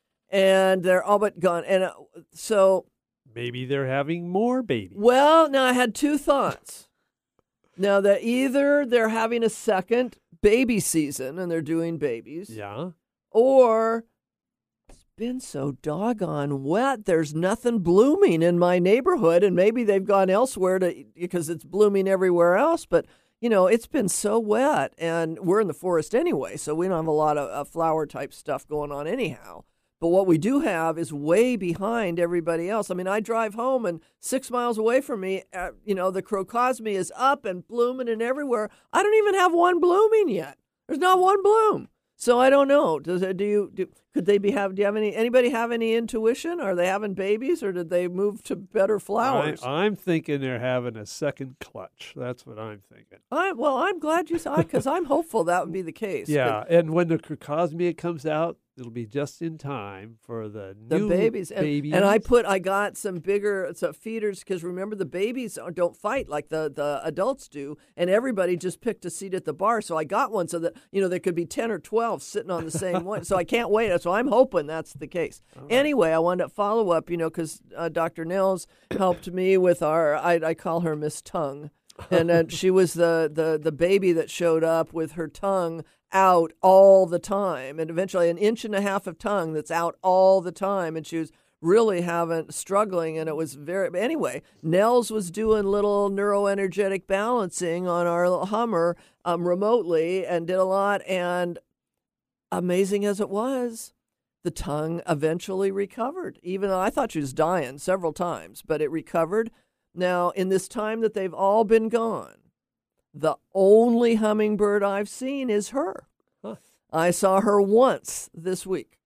And they're all but gone. And uh, so maybe they're having more babies. Well, now I had two thoughts. Now that either they're having a second baby season and they're doing babies. Yeah. Or it's been so doggone wet. There's nothing blooming in my neighborhood. And maybe they've gone elsewhere to because it's blooming everywhere else. But, you know, it's been so wet. And we're in the forest anyway. So we don't have a lot of uh, flower type stuff going on anyhow. But what we do have is way behind everybody else. I mean, I drive home and six miles away from me, uh, you know, the crocosmia is up and blooming and everywhere. I don't even have one blooming yet. There's not one bloom. So I don't know. Does it, do you do? Could they be have? Do you have any? Anybody have any intuition? Are they having babies, or did they move to better flowers? I, I'm thinking they're having a second clutch. That's what I'm thinking. I well, I'm glad you saw it because I'm hopeful that would be the case. Yeah, but, and when the crocosmia comes out, it'll be just in time for the, the new babies. babies. And, and I put, I got some bigger so feeders because remember the babies don't fight like the, the adults do, and everybody just picked a seat at the bar. So I got one so that you know there could be ten or twelve sitting on the same one. So I can't wait. So I'm hoping that's the case. Right. Anyway, I wanted to follow up, you know, because uh, Doctor Nels helped me with our, I, I call her Miss Tongue, and uh, she was the, the the baby that showed up with her tongue out all the time, and eventually an inch and a half of tongue that's out all the time, and she was really having struggling, and it was very anyway. Nels was doing little neuroenergetic balancing on our Hummer um, remotely, and did a lot. And amazing as it was, the tongue eventually recovered. Even though I thought she was dying several times, but it recovered. Now, in this time that they've all been gone, the only hummingbird I've seen is her. Huh. I saw her once this week.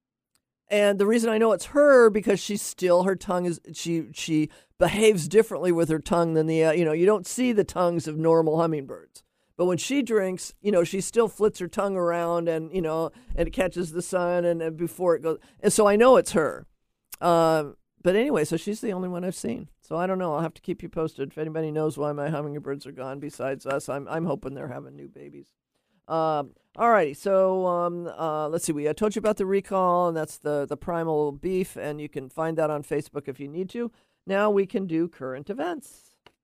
And the reason I know it's her because she's still, her tongue is, she she behaves differently with her tongue than the, uh, you know, you don't see the tongues of normal hummingbirds. But when she drinks, you know, she still flits her tongue around and, you know, and it catches the sun and, and before it goes. And so I know it's her. Uh, but anyway, so she's the only one I've seen. So I don't know. I'll have to keep you posted. If anybody knows why my hummingbirds are gone besides us, I'm I'm hoping they're having new babies. Um, all righty. So um, uh, let's see. We I told you about the recall, and that's the, the primal beef, and you can find that on Facebook if you need to. Now we can do current events.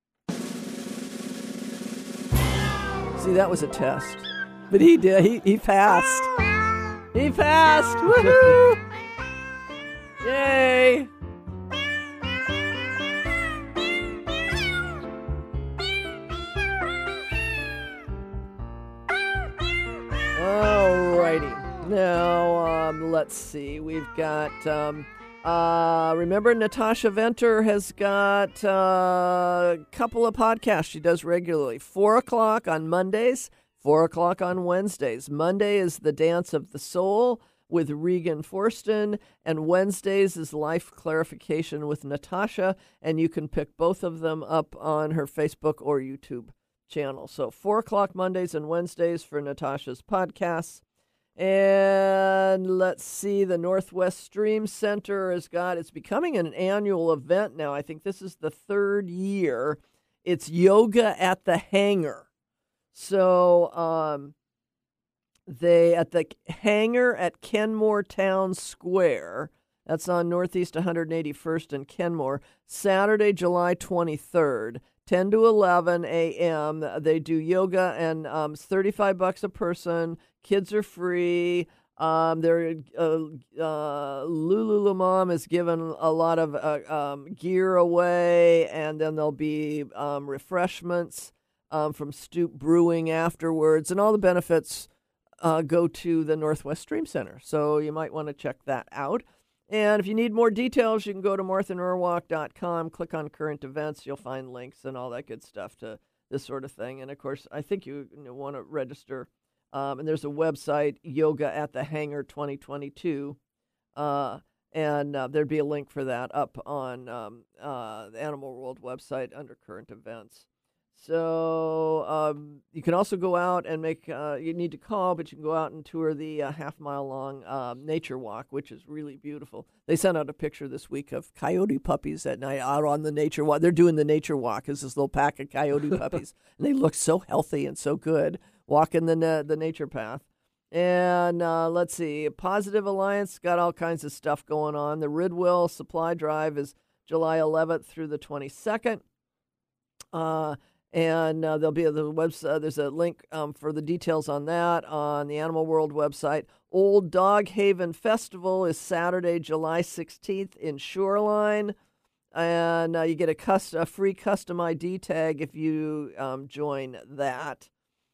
See, that was a test. But he did. He, he passed. He passed. Woohoo! Yay! Alrighty. Now, um, let's see. We've got, um, uh, remember Natasha Venter has got uh, a couple of podcasts she does regularly. Four o'clock on Mondays, four o'clock on Wednesdays. Monday is The Dance of the Soul with Regan Forston, and Wednesdays is Life Clarification with Natasha, and you can pick both of them up on her Facebook or YouTube channel. So four o'clock Mondays and Wednesdays for Natasha's podcasts. And let's see, the Northwest Stream Center has got, it's becoming an annual event now. I think this is the third year. It's Yoga at the Hangar. So um, they, at the hangar at Kenmore Town Square, that's on Northeast one hundred eighty-first and Kenmore, Saturday, July twenty-third. ten to eleven a.m. They do yoga, and um, it's thirty-five bucks a person. Kids are free. Um, they're, uh, uh, Lululemon is giving a lot of uh, um, gear away, and then there'll be um, refreshments um, from Stoop Brewing afterwards, and all the benefits uh, go to the Northwest Stream Center. So you might want to check that out. And if you need more details, you can go to martha norwalk dot com, click on current events. You'll find links and all that good stuff to this sort of thing. And, of course, I think you, you know, want to register. Um, and there's a website, Yoga at the Hangar twenty twenty-two. Uh, and uh, there'd be a link for that up on um, uh, the Animal World website under current events. So um, you can also go out and make, uh, you need to call, but you can go out and tour the uh, half-mile-long uh, nature walk, which is really beautiful. They sent out a picture this week of coyote puppies at night out on the nature walk. They're doing the nature walk as this little pack of coyote puppies, and they look so healthy and so good walking the na- the nature path. And uh, let's see, Positive Alliance got all kinds of stuff going on. The Ridwell Supply Drive is July eleventh through the twenty-second. Uh And uh, there'll be a, the website. Uh, there's a link um, for the details on that on the Animal World website. Old Dog Haven Festival is Saturday, July sixteenth in Shoreline, and uh, you get a, cust- a free custom I D tag if you um, join that.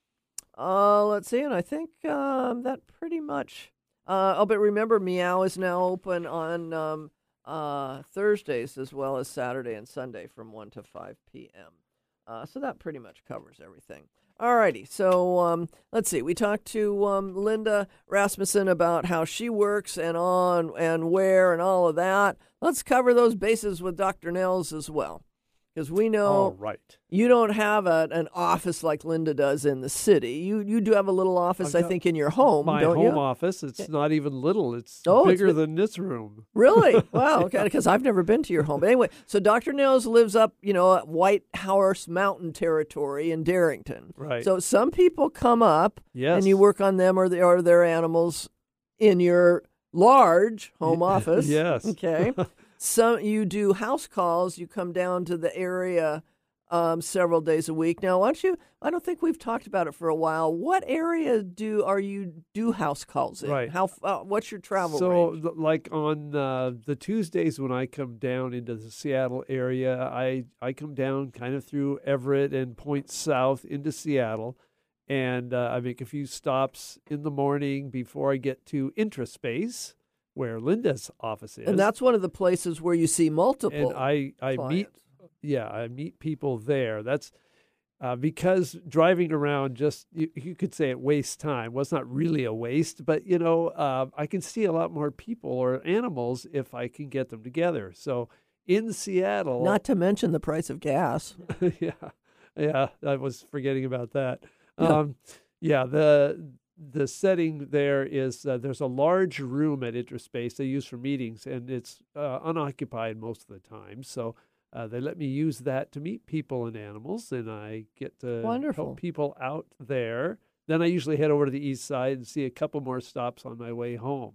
Uh, let's see, and I think um, that pretty much. Uh, oh, but remember, Meow is now open on um, uh, Thursdays as well as Saturday and Sunday from one to five p.m. Uh, so that pretty much covers everything. All righty. So um, let's see. We talked to um, Linda Rasmussen about how she works and on and where and all of that. Let's cover those bases with Doctor Nels as well. Because we know all right. You don't have a, an office like Linda does in the city. You you do have a little office, I think, in your home, my don't home you? office. It's not even little. It's oh, bigger it's, than this room. Really? Wow. Okay. Because I've never been to your home. But anyway, so Doctor Nels lives up, you know, at White Horse Mountain territory in Darrington. Right. So some people come up, yes. and you work on them or, the, or their animals in your large home office. Yes. Okay. Some you do house calls. You come down to the area um, several days a week. Now, why don't you? I don't think we've talked about it for a while. What area do are you do house calls in? Right. How? Uh, what's your travel so, range? So, like on uh, the Tuesdays when I come down into the Seattle area, I I come down kind of through Everett and point south into Seattle. And uh, I make a few stops in the morning before I get to Intraspace, where Linda's office is. And that's one of the places where you see multiple. And I, I meet, yeah, I meet people there. That's uh, because driving around just, you, you could say it wastes time. Well, it's not really a waste, but, you know, uh, I can see a lot more people or animals if I can get them together. So in Seattle. Not to mention the price of gas. yeah, yeah, I was forgetting about that. Yeah. Um, yeah, the... The setting there is uh, there's a large room at Intraspace they use for meetings, and it's uh, unoccupied most of the time. So uh, they let me use that to meet people and animals, and I get to Wonderful. help people out there. Then I usually head over to the east side and see a couple more stops on my way home.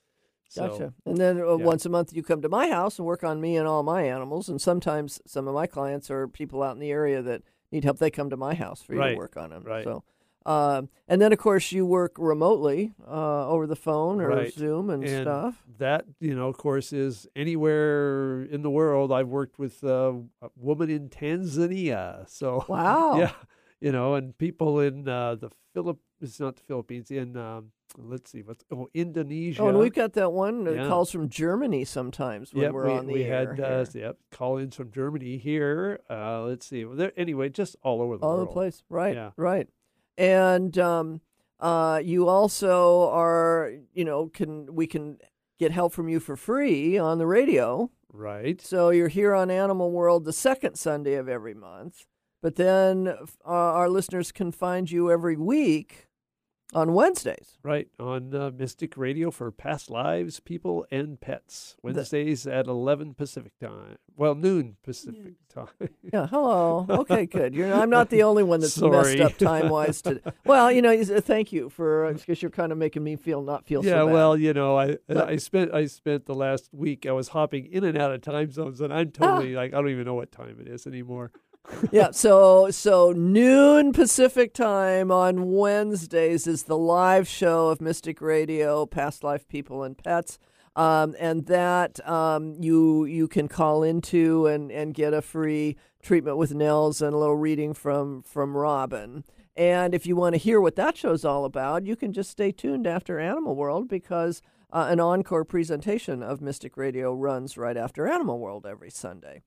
So, Gotcha. And then uh, yeah. once a month you come to my house and work on me and all my animals. And sometimes some of my clients are people out in the area that need help. They come to my house for you right. to work on them. Right. So. Uh, and then, of course, you work remotely uh, over the phone or right. Zoom and, and stuff. That, you know, of course, is anywhere in the world. I've worked with uh, a woman in Tanzania. So, wow. Yeah, you know, and people in uh, the Philippines, it's not the Philippines, in, um, let's see, what's, oh, Indonesia. Oh, and we've got that one that yeah. calls from Germany sometimes when yep, we're we, on the we air. had, uh, yep, call-ins from Germany here. Uh, let's see. Well, there, anyway, just all over the all world. over the place. Right, yeah. right. And um, uh, you also are, you know, can we can get help from you for free on the radio. Right. So you're here on Animal World the second Sunday of every month. But then uh, our listeners can find you every week on Wednesdays. Right, on uh, Mystic Radio for past lives, people, and pets. Wednesdays the, at eleven Pacific time. Well, noon Pacific time. Yeah, hello. Okay, good. You're, I'm not the only one that's Sorry. messed up time-wise. To, well, you know, thank you for, because you're kind of making me feel not feel yeah, so bad. well, you know, I But, I spent I spent the last week, I was hopping in and out of time zones, and I'm totally, like, I don't even know what time it is anymore. yeah, so so noon Pacific time on Wednesdays is the live show of Mystic Radio, Past Life People and Pets, um, and that um, you you can call into and, and get a free treatment with Nels and a little reading from from Robin. And if you want to hear what that show's all about, you can just stay tuned after Animal World, because uh, an encore presentation of Mystic Radio runs right after Animal World every Sunday.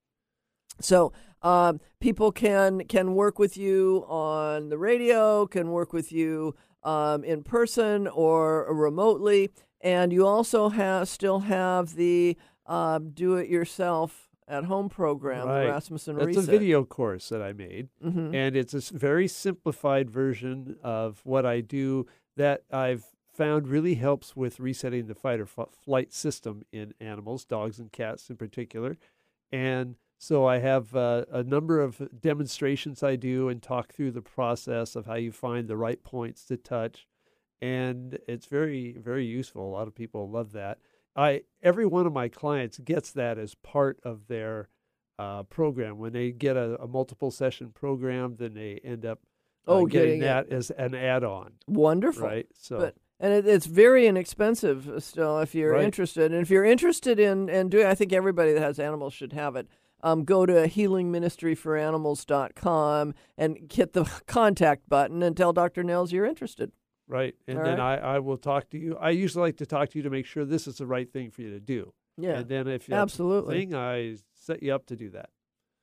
So um, people can can work with you on the radio, can work with you um, in person or remotely, and you also have still have the um, do-it-yourself at-home program, Right. the Rasmussen That's Reset. a video course that I made, Mhm. and it's a s- very simplified version of what I do that I've found really helps with resetting the fight or f- flight system in animals, dogs and cats in particular. And so I have uh, a number of demonstrations I do and talk through the process of how you find the right points to touch. And it's very, very useful. A lot of people love that. I every one of my clients gets that as part of their uh, program. When they get a, a multiple session program, then they end up uh, Oh, getting getting that it. as an add-on. Wonderful. Right. So But, and it, it's very inexpensive still if you're Right. interested. And if you're interested in, in doing, I think everybody that has animals should have it. Um, go to healing ministry for animals dot com and hit the contact button and tell Doctor Nels you're interested. right. And All then right. I, I will talk to you. I usually like to talk to you to make sure this is the right thing for you to do. Yeah, And then if that's absolutely. the thing, I set you up to do that.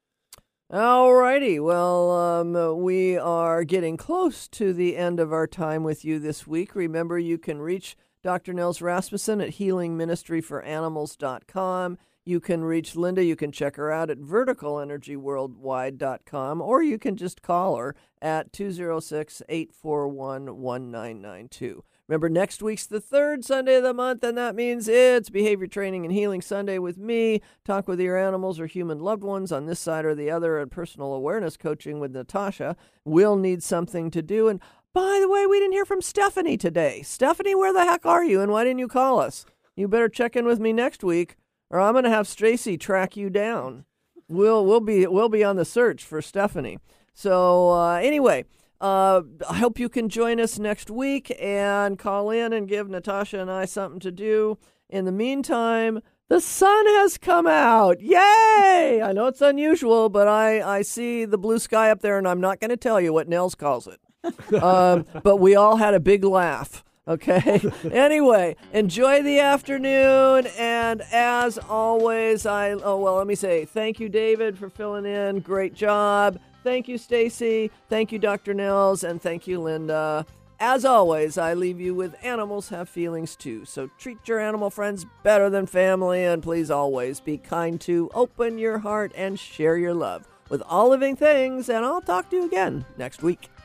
All righty. Well, um, we are getting close to the end of our time with you this week. Remember, you can reach Doctor Nels Rasmussen at healing ministry for animals dot com. You can reach Linda. You can check her out at vertical energy worldwide dot com, or you can just call her at two oh six, eight four one, one nine nine two. Remember, next week's the third Sunday of the month, and that means it's Behavior Training and Healing Sunday with me. Talk with your animals or human loved ones on this side or the other, and personal awareness coaching with Natasha. We'll need something to do. And by the way, we didn't hear from Stephanie today. Stephanie, where the heck are you, and why didn't you call us? You better check in with me next week, or I'm going to have Stacy track you down. We'll we'll be we'll be on the search for Stephanie. So uh, anyway. Uh, I hope you can join us next week and call in and give Natasha and I something to do. In the meantime, the sun has come out. Yay! I know it's unusual, but I, I see the blue sky up there, and I'm not going to tell you what Nels calls it. um, but we all had a big laugh. Okay. Anyway, enjoy the afternoon. And as always, I, oh, well, let me say thank you, David, for filling in. Great job. Thank you, Stacy. Thank you, Doctor Nels. And thank you, Linda. As always, I leave you with animals have feelings too. So treat your animal friends better than family. And please always be kind to, open your heart, and share your love with all living things. And I'll talk to you again next week.